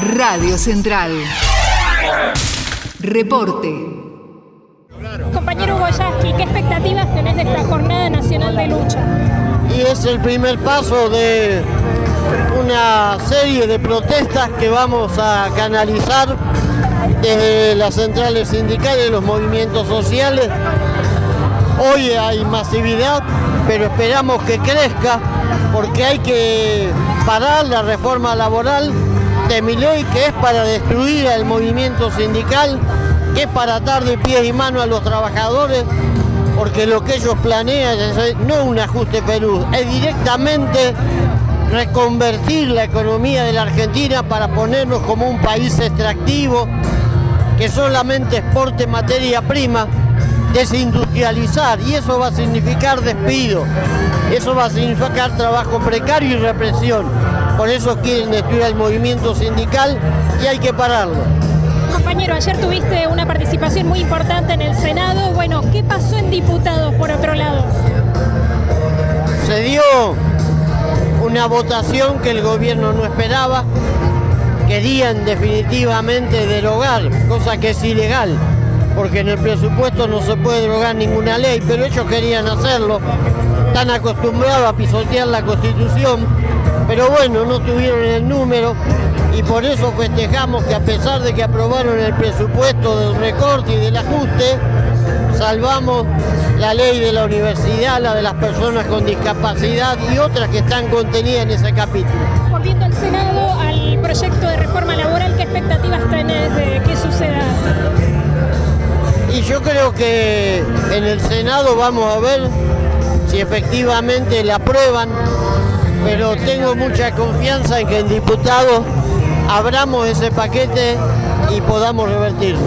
Radio Central. Reporte. Compañero Goyaski, ¿qué expectativas tenés de esta jornada nacional de lucha? Y es el primer paso de una serie de protestas que vamos a canalizar desde las centrales sindicales, los movimientos sociales. Hoy hay masividad, pero esperamos que crezca porque hay que parar la reforma laboral de Milei, que es para destruir al movimiento sindical, que es para atar de pies y manos a los trabajadores, porque lo que ellos planean es no un ajuste Perú, es directamente reconvertir la economía de la Argentina para ponernos como un país extractivo que solamente exporte materia prima, desindustrializar, y eso va a significar despido, eso va a significar trabajo precario y represión. Por eso quieren destruir el movimiento sindical y hay que pararlo. Compañero, ayer tuviste una participación muy importante en el Senado. Bueno, ¿qué pasó en diputados por otro lado? Se dio una votación que el gobierno no esperaba. Querían definitivamente derogar, cosa que es ilegal, porque en el presupuesto no se puede derogar ninguna ley, pero ellos querían hacerlo. Están acostumbrados a pisotear la Constitución, pero bueno, no tuvieron el número y por eso festejamos que a pesar de que aprobaron el presupuesto del recorte y del ajuste, salvamos la ley de la universidad, la de las personas con discapacidad y otras que están contenidas en ese capítulo. Volviendo al Senado, al proyecto de reforma laboral, ¿qué expectativas tenés de que suceda? Y yo creo que en el Senado vamos a ver si efectivamente la aprueban, pero tengo mucha confianza en que en diputados abramos ese paquete y podamos revertirlo.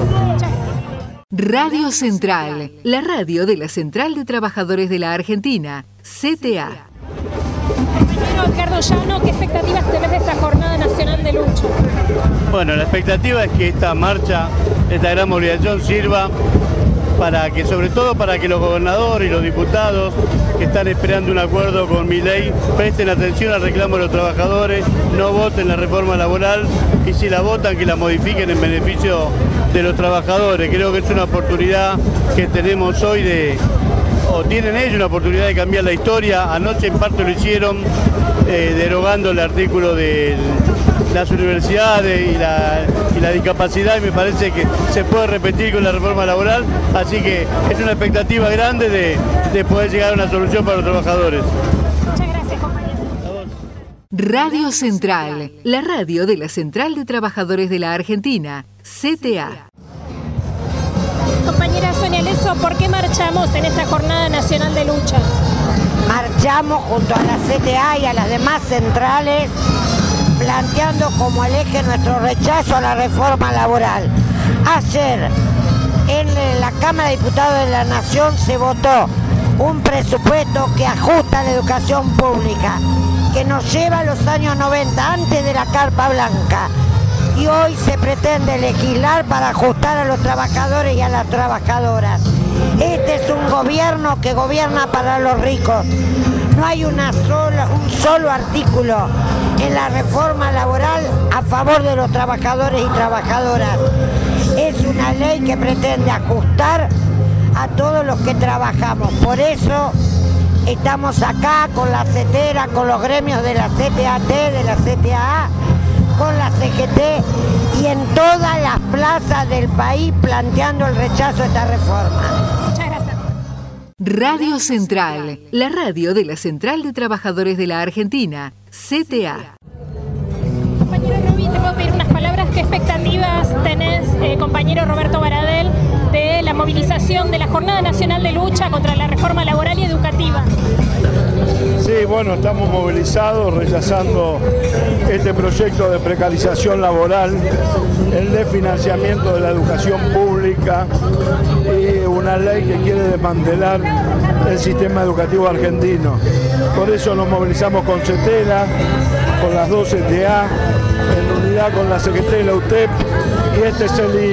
Radio Central, la radio de la Central de Trabajadores de la Argentina, CTA. Compañero Ricardo Llano, ¿qué expectativas tenés de esta jornada nacional de lucha? Bueno, la expectativa es que esta marcha, esta gran movilización sirva para que, sobre todo para que los gobernadores y los diputados que están esperando un acuerdo con Milei presten atención al reclamo de los trabajadores, no voten la reforma laboral y si la votan que la modifiquen en beneficio de los trabajadores. Creo que es una oportunidad que tenemos hoy o tienen ellos una oportunidad de cambiar la historia. Anoche en parte lo hicieron derogando el artículo de las universidades y la discapacidad, y me parece que se puede repetir con la reforma laboral, así que es una expectativa grande de poder llegar a una solución para los trabajadores. Muchas gracias, compañero. Radio Central, la radio de la Central de Trabajadores de la Argentina, CTA. Compañera Sonia Leso, ¿por qué marchamos en esta jornada nacional de lucha? Marchamos junto a la CTA y a las demás centrales planteando como el eje nuestro rechazo a la reforma laboral. Ayer en la Cámara de Diputados de la Nación se votó un presupuesto que ajusta la educación pública, que nos lleva a los años 90, antes de la Carpa Blanca, y hoy se pretende legislar para ajustar a los trabajadores y a las trabajadoras. Este es un gobierno que gobierna para los ricos. No hay un solo artículo en la reforma laboral a favor de los trabajadores y trabajadoras. Es una ley que pretende ajustar a todos los que trabajamos. Por eso estamos acá con la CETERA, con los gremios de la CTAT, de la CTA, con la CGT y en todas las plazas del país planteando el rechazo a esta reforma. Muchas gracias. Radio Central, la radio de la Central de Trabajadores de la Argentina, CTA. Compañero Rubi, te puedo pedir unas palabras. ¿Qué expectativas tenés, compañero Roberto Baradel, de la movilización de la Jornada Nacional de Lucha contra la Reforma Laboral y Educativa? Sí, bueno, estamos movilizados rechazando este proyecto de precarización laboral, el desfinanciamiento de la educación pública y una ley que quiere desmantelar el sistema educativo argentino. Por eso nos movilizamos con CETERA, con las dos CTA, en unidad con la Secretaría de la UTEP, y este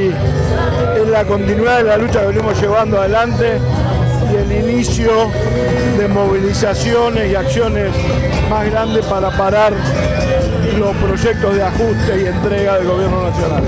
es la continuidad de la lucha que venimos llevando adelante y el inicio de movilizaciones y acciones más grandes para parar los proyectos de ajuste y entrega del Gobierno Nacional.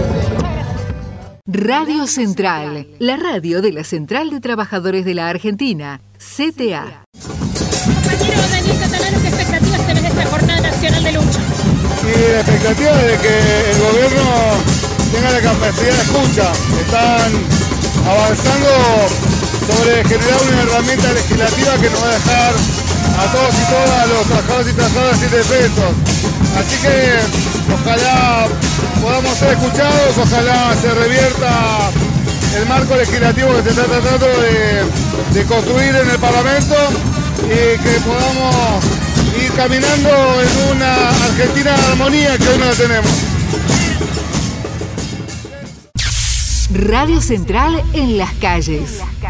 Radio Central, la radio de la Central de Trabajadores de la Argentina, CTA. Compañero Daniel Catalano, ¿qué expectativas tenés de esta Jornada Nacional de Lucha? Y la expectativa es de que el gobierno tenga la capacidad de escucha. Están avanzando sobre generar una herramienta legislativa que nos va a dejar a todos y todas los trabajadores y trabajadoras 7 pesos. Así que ojalá podamos ser escuchados, ojalá se revierta el marco legislativo que se está tratando de construir en el Parlamento y que podamos ir caminando en una Argentina de armonía que hoy no la tenemos. Radio Central en las calles.